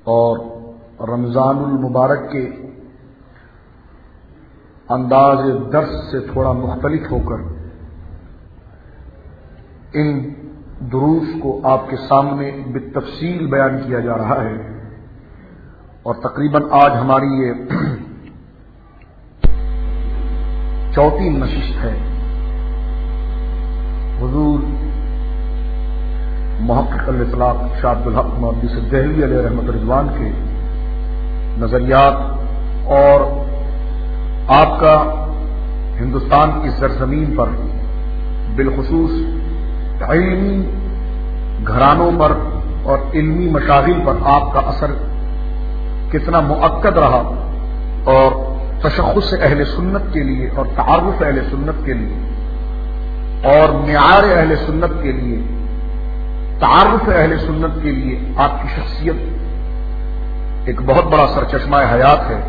اور رمضان المبارک کے انداز درس سے تھوڑا مختلف ہو کر ان دروس کو آپ کے سامنے بالتفصیل بیان کیا جا رہا ہے، اور تقریباً آج ہماری یہ چوتھی نشست ہے۔ حضور محقق الاطلاق شاہ عبدالحق محدث دہلوی علیہ رحمت رضوان کے نظریات اور آپ کا ہندوستان کی سرزمین پر بالخصوص علمی گھرانوں پر اور علمی مشاغل پر آپ کا اثر کتنا مؤکد رہا، اور تشخص اہل سنت کے لیے اور تعارف اہل سنت کے لیے اور معیار اہل سنت کے لیے، تعارف اہل سنت کے لیے آپ کی شخصیت ایک بہت بڑا سرچشمہ حیات ہے،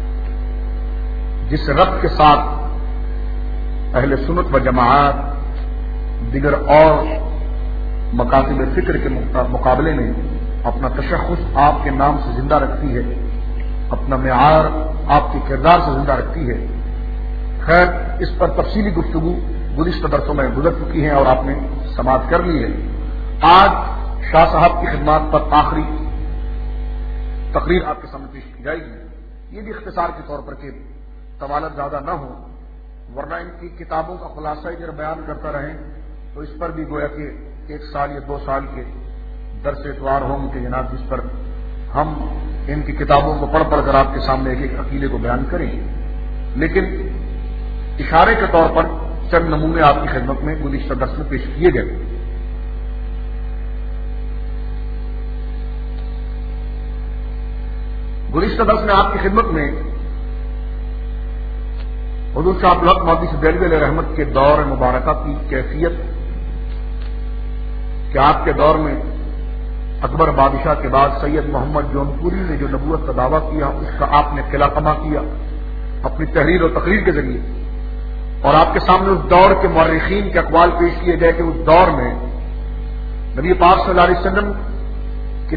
جس ربط کے ساتھ اہل سنت و جماعت دیگر اور مکاتب فکر کے مقابلے میں اپنا تشخص آپ کے نام سے زندہ رکھتی ہے، اپنا معیار آپ کے کردار سے زندہ رکھتی ہے۔ خیر، اس پر تفصیلی گفتگو گزشتہ درسوں میں گزر چکی ہے اور آپ نے سماعت کر لی ہے۔ آج شاہ صاحب کی خدمات پر آخری تقریر آپ کے سامنے پیش کی جائے گی، یہ بھی اختصار کے طور پر کہ طوالت زیادہ نہ ہو، ورنہ ان کی کتابوں کا خلاصہ اگر بیان کرتا رہیں تو اس پر بھی گویا کہ 1 سال یا 2 سال کے درس اتوار ہوں کہ جناب، جس پر ہم ان کی کتابوں کو پڑھ پڑھ کر آپ کے سامنے ایک ایک عقیدے کو بیان کریں، لیکن اشارے کے طور پر چند نمونے آپ کی خدمت میں گزشتہ درس میں پیش کیے گئے۔ گزشتہ درس میں آپ کی خدمت میں حضور شاہ عبدالحق محدث دہلوی علیہ رحمت کے دور مبارکہ کی کیفیت، کہ آپ کے دور میں اکبر بادشاہ کے بعد سید محمد جونپوری نے جو نبوت کا دعویٰ کیا، اس کا آپ نے قلعہ کما کیا اپنی تحریر اور تقریر کے ذریعے، اور آپ کے سامنے اس دور کے مورخین کے اقوال پیش کیے گئے کہ اس دور میں نبی پاک صلی اللہ علیہ وسلم کی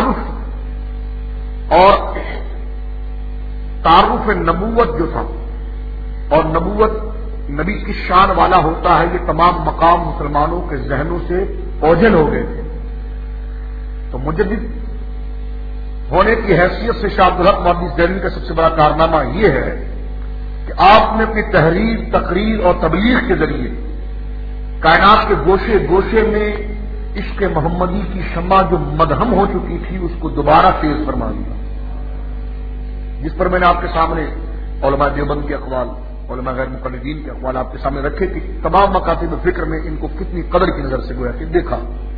تعارف نبوت جو تھا، اور نبوت نبی کی شان والا ہوتا ہے، یہ تمام مقام مسلمانوں کے ذہنوں سے اوجھل ہو گئے تھے۔ تو مجدد ہونے کی حیثیت سے شاہ عبدالحق محدث دہلوی کا سب سے بڑا کارنامہ یہ ہے کہ آپ نے اپنی تحریر، تقریر اور تبلیغ کے ذریعے کائنات کے گوشے گوشے میں عشق محمدی کی شمع جو مدھم ہو چکی تھی، اس کو دوبارہ تیز فرما دیا، جس پر میں نے آپ کے سامنے علماء دیوبند کے اقوال، علماء غیر مقلدین کے اقوال آپ کے سامنے رکھے کہ تمام مکاتب فکر میں ان کو کتنی قدر کی نظر سے گویا کہ دیکھا۔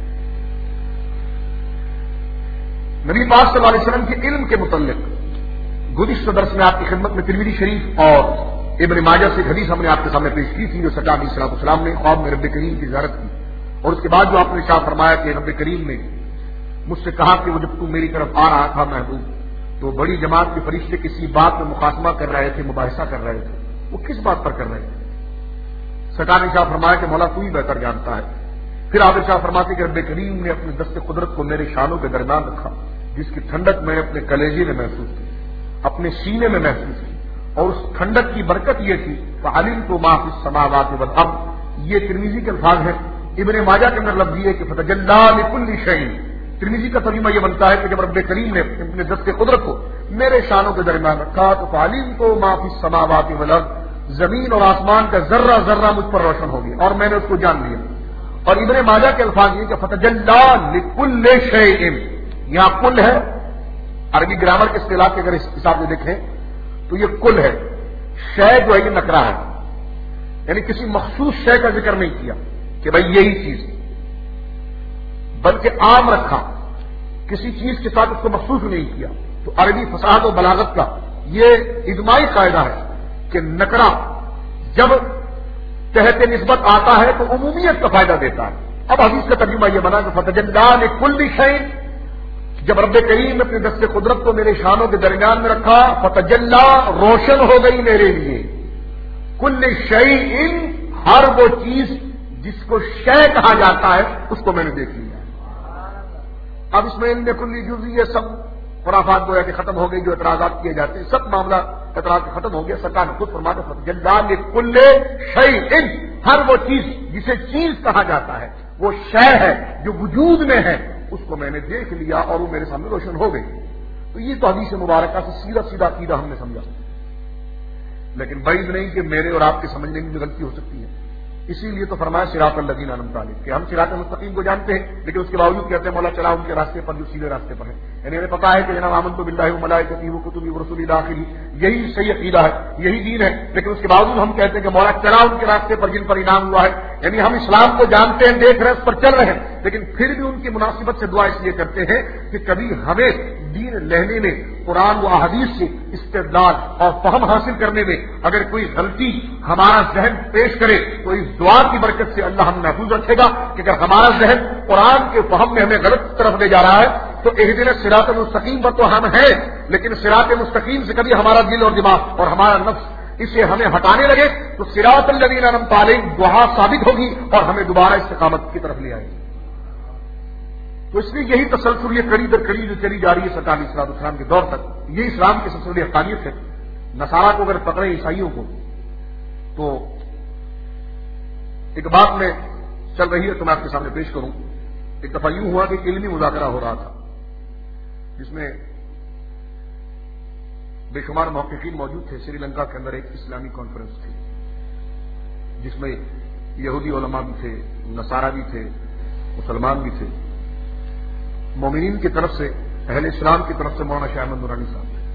نبی پاک صلی اللہ علیہ وسلم کے علم کے متعلق گزشتہ درس میں آپ کی خدمت میں ترمذی شریف اور ابن ماجہ سے ایک حدیث ہم نے آپ کے سامنے پیش کی تھی، جو سرکار علیہ الصلوۃ والسلام نے خواب میں رب کریم کی زیارت کی، اور اس کے بعد جو آپ نے ارشاد فرمایا کہ رب کریم نے مجھ سے کہا کہ وہ جب تو میری طرف آ رہا تھا محبوب، تو بڑی جماعت کے فرشتے کسی بات میں مخاصمہ کر رہے تھے، مباحثہ کر رہے تھے، وہ کس بات پر کر رہے تھے؟ سرکار نے ارشاد فرمایا کہ مولا تو ہی بہتر جانتا ہے۔ پھر آپ ارشاد فرماتے کہ رب کریم نے اپنے دست قدرت کو میرے شانوں کے درمیان رکھا، جس کی ٹھنڈک میں نے اپنے کلیجے میں محسوس کی، اپنے سینے میں محسوس کی، اور اس ٹھنڈک کی برکت یہ تھی فعلمت ما فی السماوات والارض، یہ ترمذی کے الفاظ ہیں۔ ابن ماجہ کے اندر لفظ یہ ہے کہ فتجلی لکل شیء، ترمذی کا ترجمہ یہ بنتا ہے کہ جب رب کریم نے اپنے دست قدرت کو میرے شانوں کے درمیان رکھا تو فعلمت ما فی السماوات والارض، زمین اور آسمان کا ذرہ ذرہ مجھ پر روشن ہو گیا اور میں نے اس کو جان لیا۔ اور ابن ماجہ کے الفاظ یہ کہ فتجلی لکل شیء، یہاں کل ہے، عربی گرامر کے اصطلاح کے اگر اس حساب سے دیکھیں تو یہ کل ہے، شے جو ہے یہ نکرہ ہے، یعنی کسی مخصوص شے کا ذکر نہیں کیا کہ بھائی یہی چیز، بلکہ عام رکھا، کسی چیز کے ساتھ اس کو مخصوص نہیں کیا۔ تو عربی فصاحت و بلاغت کا یہ اجماعی قاعدہ ہے کہ نکرہ جب تحت نسبت آتا ہے تو عمومیت کا فائدہ دیتا ہے۔ اب حدیث کا ترجمہ یہ بنا کہ فتجلی لکل شیء، جب رب کریم نے اپنے دست قدرت کو میرے شانوں کے درمیان میں رکھا، فتجلی روشن ہو گئی میرے لیے، کل شیء، ہر وہ چیز جس کو شے کہا جاتا ہے اس کو میں نے دیکھ لیا۔ اب اس میں ان کلی جزئی سب خرافات گویا کہ ختم ہو گئی، جو اعتراضات کیے جاتے ہیں سب معاملہ اعتراض ختم ہو گیا. سرکار نے خود فرمایا جلال کل شیء، ہر وہ چیز جسے چیز کہا جاتا ہے، وہ شے ہے جو وجود میں ہے، اس کو میں نے دیکھ لیا اور وہ میرے سامنے روشن ہو گئی. تو یہ تو حدیث مبارکہ سے سیدھا سیدھا عقیدہ ہم نے سمجھا، لیکن بعید نہیں کہ میرے اور آپ کے سمجھنے میں غلطی ہو سکتی ہے. اسی لیے تو فرمایا صراط الذین انعمت علیہم، کہ ہم صراط المستقیم کو جانتے ہیں لیکن اس کے باوجود کہتے ہیں مولا چلا ان کے راستے پر جو سیدھے راستے پر ہے. یعنی ہمیں پتا ہے کہ جناب آمنت باللہ وملائکتہ وکتبہ ورسلہ داخلی، یہی صحیح عقیدہ ہے، یہی دین ہے، لیکن اس کے باوجود ہم کہتے ہیں کہ مولا چلا ان کے راستے پر جن پر انعام ہوا ہے. یعنی ہم اسلام کو جانتے ہیں، دیکھ رہے ہیں، اس پر چل رہے ہیں، لیکن پھر بھی ان کی مناسبت سے دعا اس لیے کرتے ہیں کہ کبھی ہمیں دین لینے میں، قرآن و احادیث سے استدلال اور فہم حاصل کرنے میں اگر کوئی غلطی ہمارا ذہن پیش کرے تو اس دعا کی برکت سے اللہ ہم محفوظ رکھے گا کہ اگر ہمارا ذہن قرآن کے فہم میں ہمیں غلط طرف لے جا رہا ہے تو اہدنا الصراط المستقیم پر تو ہم ہیں، لیکن صراط مستقیم سے کبھی ہمارا دل اور دماغ اور ہمارا نفس اسے ہمیں ہٹانے لگے تو صراط الذین انعمت علیہم دعا ثابت ہوگی اور ہمیں دوبارہ استقامت کی طرف لے آئے گی. تو اس لیے یہی تسلسل، یہ کڑی در کڑی جو چلی جا رہی ہے سرکار علیہ الصلوۃ والسلام کے دور تک، یہ اسلام کی سب سے بڑی حقانیت ہے. نصارہ کو اگر پکڑے عیسائیوں کو تو ایک بات میں چل رہی ہے تو میں آپ کے سامنے پیش کروں. ایک دفعہ یوں ہوا کہ علمی مذاکرہ ہو رہا تھا جس میں بے شمار محققین موجود تھے. سری لنکا کے اندر ایک اسلامی کانفرنس تھی جس میں یہودی علماء بھی تھے، نصارہ بھی تھے، مسلمان بھی تھے. مومنین کی طرف سے، اہل اسلام کی طرف سے مولانا شاہ احمد نورانی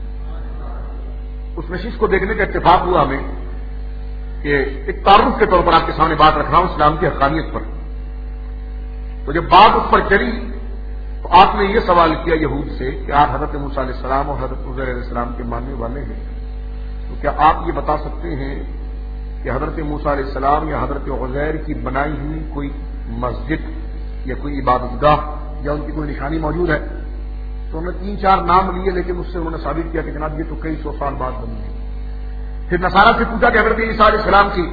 صاحب. اس نشست کو دیکھنے کا اتفاق ہوا ہمیں کہ ایک تعارف کے طور پر آپ کے سامنے بات رکھ رہا ہوں اسلام کی حقانیت پر. تو جب بات اس پر چلی تو آپ نے یہ سوال کیا یہود سے کہ آپ حضرت موسیٰ علیہ السلام اور حضرت عزیر علیہ السلام کے ماننے والے ہیں، تو کیا آپ یہ بتا سکتے ہیں کہ حضرت موسیٰ علیہ السلام یا حضرت عزیر کی بنائی ہوئی کوئی مسجد یا کوئی عبادت گاہ یا ان کی کوئی نشانی موجود ہے؟ تو انہوں نے 3-4 نام لیے، لیکن اس سے انہوں نے ثابت کیا کہ جناب یہ تو کئی سو سال بعد بنی ہے. پھر نصارہ سے پوچھا کہ حضرت عیسیٰ علیہ السلام کی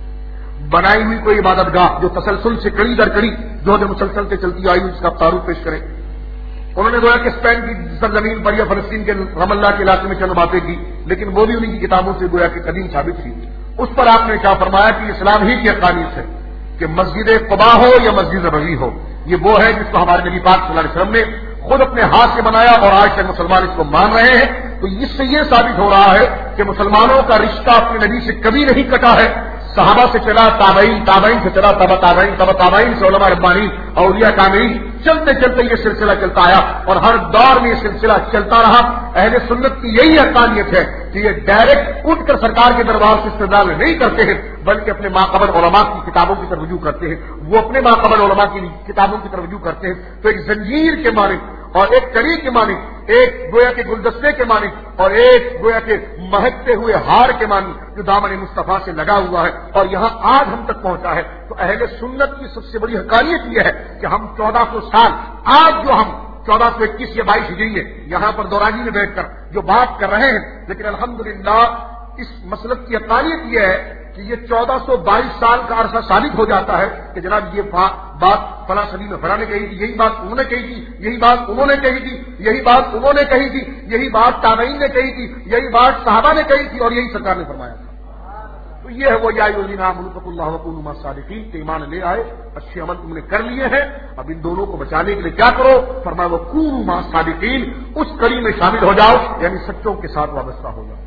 بنائی ہوئی کوئی عبادت گاہ جو تسلسل سے کڑی در کڑی جو مسلسل سے چلتی آئی اس کا تعارف پیش کرے. انہوں نے گویا کہ اسپین کی سرزمین پر یا فلسطین کے رم اللہ کے علاقے میں چند باتیں کی، لیکن وہ بھی انہیں کی کتابوں سے گویا کہ قدیم ثابت تھی. اس پر آپ نے کیا فرمایا کہ اسلام ہی کی حقانیت ہے کہ مسجد قباء ہو یا مسجد نبوی ہو، یہ وہ ہے جس کو ہمارے نبی پاک صلی اللہ علیہ وسلم نے خود اپنے ہاتھ سے بنایا اور آج تک مسلمان اس کو مان رہے ہیں. تو اس سے یہ ثابت ہو رہا ہے کہ مسلمانوں کا رشتہ اپنے نبی سے کبھی نہیں کٹا ہے. صحابہ سے چلا، تابعین سے چلا، تابعین سے علماء ربانی، اولیاء کاملین، چلتے چلتے یہ سلسلہ چلتا آیا اور ہر دور میں یہ سلسلہ چلتا رہا. اہل سنت کی یہی حقانیت ہے کہ یہ ڈائریکٹ اٹھ کر سرکار کے دربار سے استدلال نہیں کرتے ہیں بلکہ اپنے ماقبل علماء کی کتابوں کی طرف رجوع کرتے ہیں. وہ اپنے ماقبل علماء کی کتابوں کی طرف رجوع کرتے ہیں. تو ایک زنجیر کے معنی اور ایک کڑی کے معنی، ایک گویا کے گلدستے کے معنی اور ایک گویا کے مہکتے ہوئے ہار کے معنی جو دامن مصطفیٰ سے لگا ہوا ہے اور یہاں آج ہم تک پہنچا ہے. تو اہل سنت کی سب سے بڑی حقانیت یہ ہے کہ ہم 1400 سال آج جو ہم 1421 یا 22 ہجری میں یہاں پر دوراجی میں بیٹھ کر جو بات کر رہے ہیں، لیکن الحمدللہ اس مسلک کی حقانیت یہ ہے کہ یہ 1422 سال کا عرصہ ثابت ہو جاتا ہے کہ جناب یہ بات فلاں صدی میں فلاں نے کہی تھی، یہی بات انہوں نے کہی تھی، یہی بات انہوں نے کہی تھی، یہی بات انہوں نے کہی تھی، یہی بات تابعین نے کہی تھی، یہی بات صحابہ نے کہی تھی اور یہی سرکار نے فرمایا تھا. تو یہ ہے وہ یا الذین آمنوا اتقوا اللہ وکونوا مع الصادقین کہ ایمان لے آئے، اچھے عمل تم نے کر لیے ہیں، اب ان دونوں کو بچانے کے لیے کیا کرو؟ فرمایا وکونوا مع الصادقین، اس کڑی میں شامل ہو جاؤ، یعنی سچوں کے ساتھ وابستہ ہو جاؤ.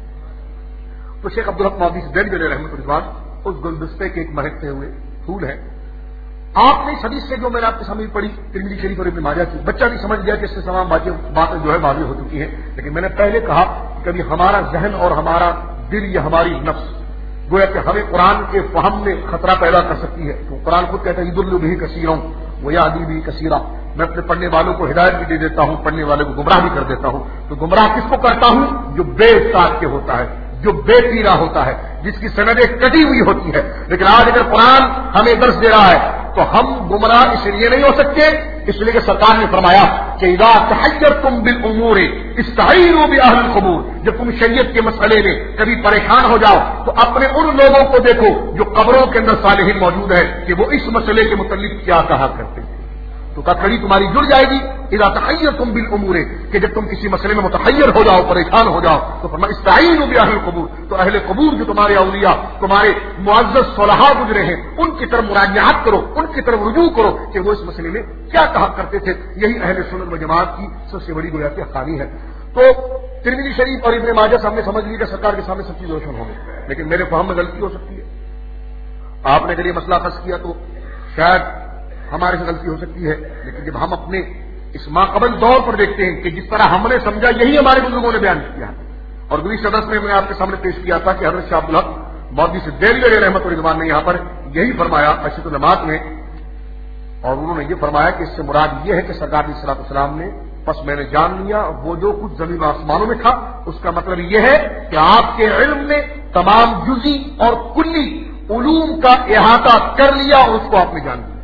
تو شیخ عبدالحق مودودی سے دین علیہ رحمۃ اللہ اس گلدستے کے ایک مہکتے ہوئے پھول ہے. آپ نے اس حدیث سے جو میں نے آپ کے سامنے پڑھی ترمذی شریف اور ابن ماجہ کی، بچہ بھی سمجھ گیا کہ اس سے تمام باتیں جو ہے واضح ہو چکی ہیں. لیکن میں نے پہلے کہا کہ کبھی ہمارا ذہن اور ہمارا دل یا ہماری نفس گویا کہ ہمیں قرآن کے فہم میں خطرہ پیدا کر سکتی ہے. تو قرآن خود کہتا ہے یضل بہ کثیرا ویہدی بہ کثیرا، میں اپنے پڑھنے والوں کو ہدایت بھی دے دیتا ہوں، پڑھنے والوں کو گمراہ بھی کر دیتا ہوں. تو گمراہ کس کو کرتا ہوں؟ جو بے ساتھ کے ہوتا ہے، جو بے پیرا ہوتا ہے، جس کی سندیں کٹی ہوئی ہوتی ہے. لیکن آج اگر قرآن ہمیں درس دے رہا ہے تو ہم گمراہ اس لیے نہیں ہو سکتے، اس لیے کہ سرکار نے فرمایا کہ اذا تحیرتم بالامور استعینوا باہل القبور، جب تم شریعت کے مسئلے میں کبھی پریشان ہو جاؤ تو اپنے ان لوگوں کو دیکھو جو قبروں کے اندر صالحین موجود ہیں کہ وہ اس مسئلے کے متعلق کیا کہا کرتے تھے. تو کڑی تمہاری جڑ جائے گی اذا تحیرتم بالامور، کہ جب تم کسی مسئلے میں متحیر ہو جاؤ، پریشان ہو جاؤ، تو فرمایا استعینوا باہل القبور، تو اہل قبور جو تمہارے اولیاء، تمہارے معزز صلحاء گزرے ہیں، ان کی طرف مراجعات کرو، ان کی طرف رجوع کرو کہ وہ اس مسئلے میں کیا کہا کرتے تھے۔ یہی اہل سنت و جماعت کی سب سے بڑی گویا کہ حقانی ہے۔ تو ترمذی شریف اور ابن ماجہ سے ہم نے سمجھ لی کہ سرکار کے سامنے سب چیز روشن ہوگی، لیکن میرے فہم میں غلطی ہو سکتی ہے۔ آپ نے اگر یہ مسئلہ خاص کیا تو شاید ہمارے سے غلطی ہو سکتی ہے، لیکن جب ہم اپنے اس ماقبل دور پر دیکھتے ہیں کہ جس طرح ہم نے سمجھا یہی ہمارے بزرگوں نے بیان کیا ہے، اور گزشتہ درس میں آپ کے سامنے پیش کیا تھا کہ حضرت شاہ عبدالحق مودودی سے دہلوی علیہ رحمۃ رضوان نے یہاں پر یہی فرمایا اشرف النمات میں، اور انہوں نے یہ فرمایا کہ اس سے مراد یہ ہے کہ سرکار علیہ الصلوۃ والسلام نے بس میں نے جان لیا وہ جو کچھ زمین و آسمانوں میں تھا، اس کا مطلب یہ ہے کہ آپ کے علم نے تمام جزئی اور کلی علوم کا احاطہ کر لیا اور اس کو آپ نے جان لیا۔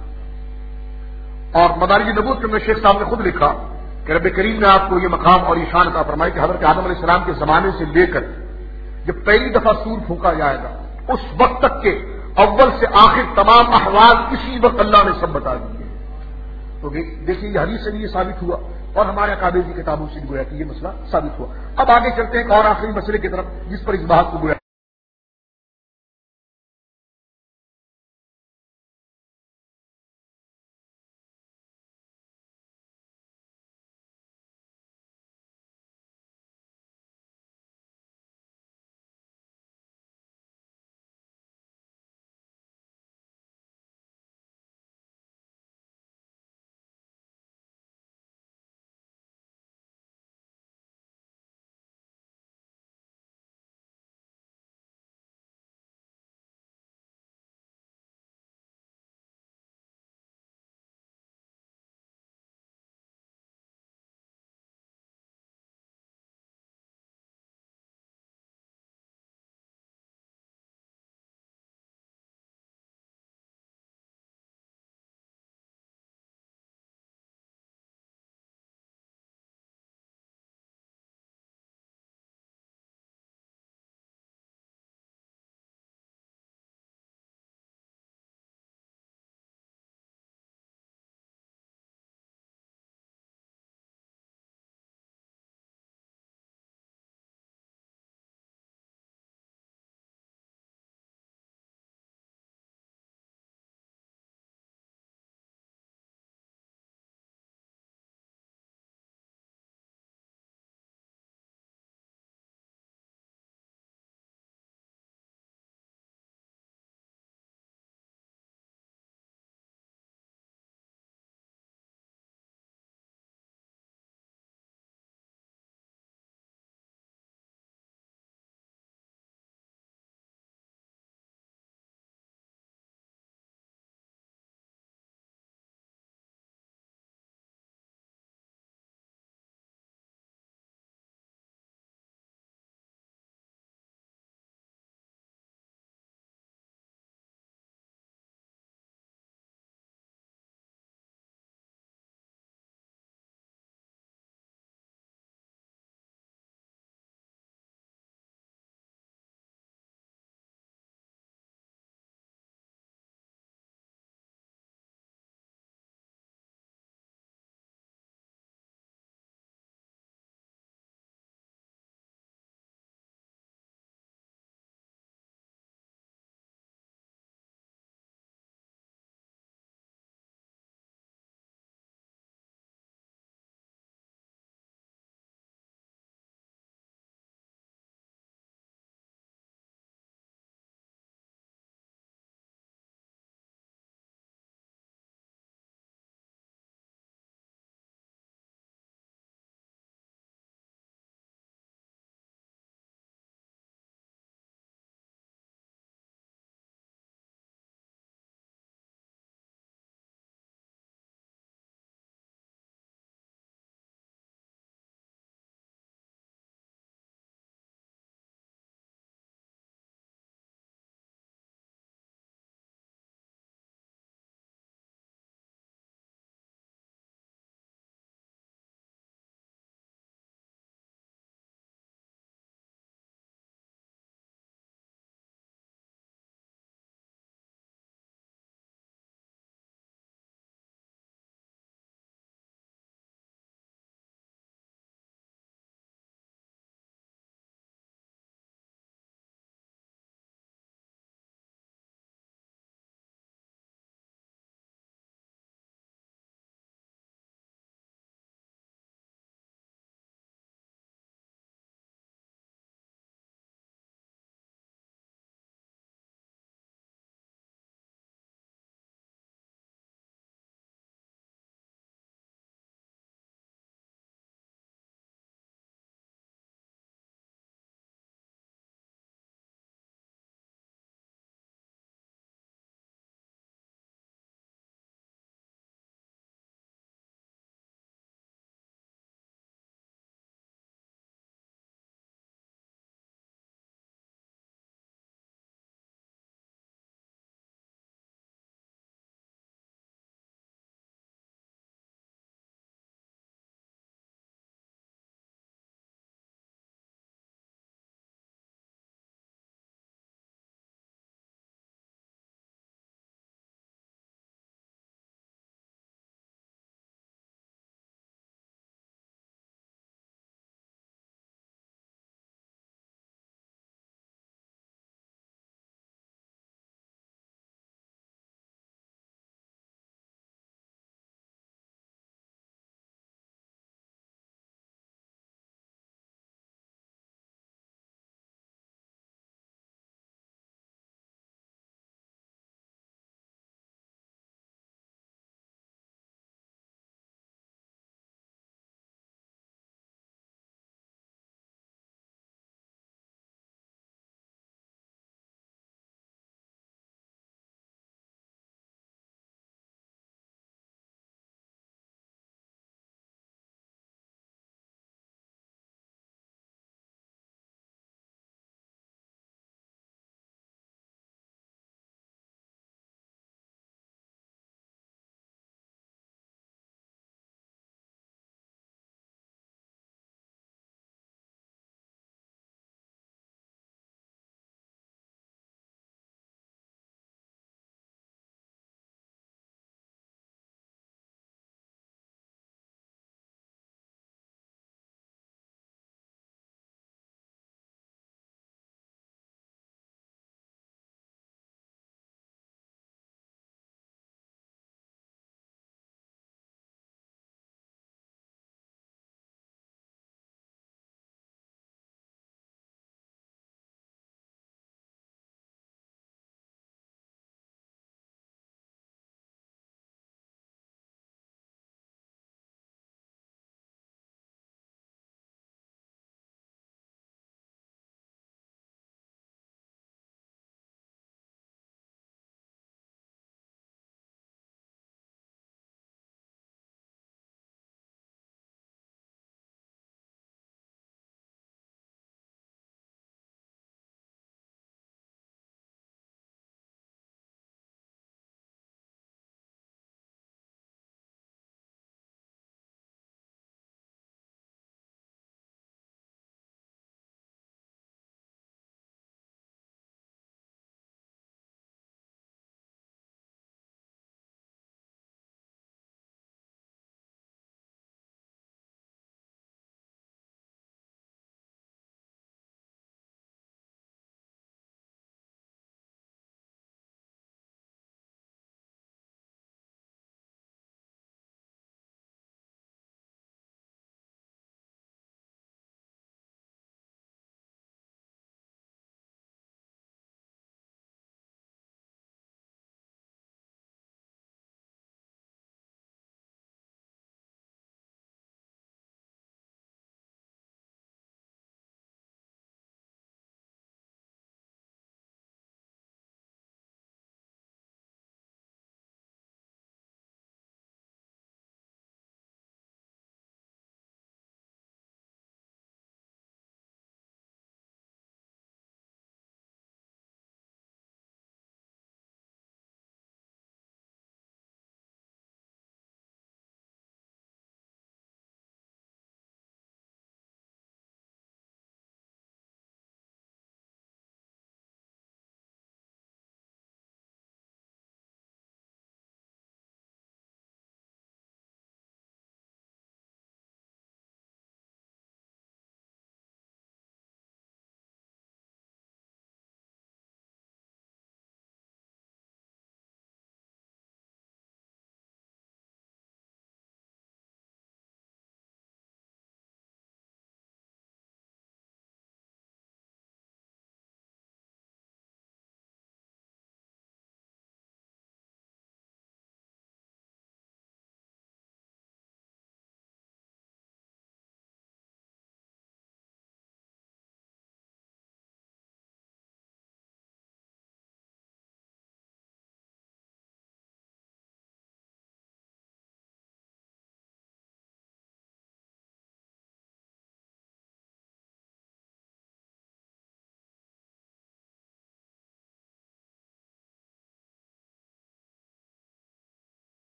اور مدارج نبوت کے شیخ صاحب نے خود لکھا کہ رب کریم نے آپ کو یہ مقام اور یہ شان عطا فرمائی کہ حضرت آدم علیہ السلام کے زمانے سے لے کر جب پہلی دفعہ سور پھونکا جائے گا اس وقت تک کے اول سے آخر تمام احوال اسی وقت اللہ نے سب بتا دیے۔ تو دیکھیے یہ حدیث سے بھی یہ ثابت ہوا اور ہمارے اکابر کی کتابوں سے بھی گویا کہ یہ مسئلہ ثابت ہوا۔ اب آگے چلتے ہیں ایک اور آخری مسئلے کی طرف جس پر اس بات کو گویا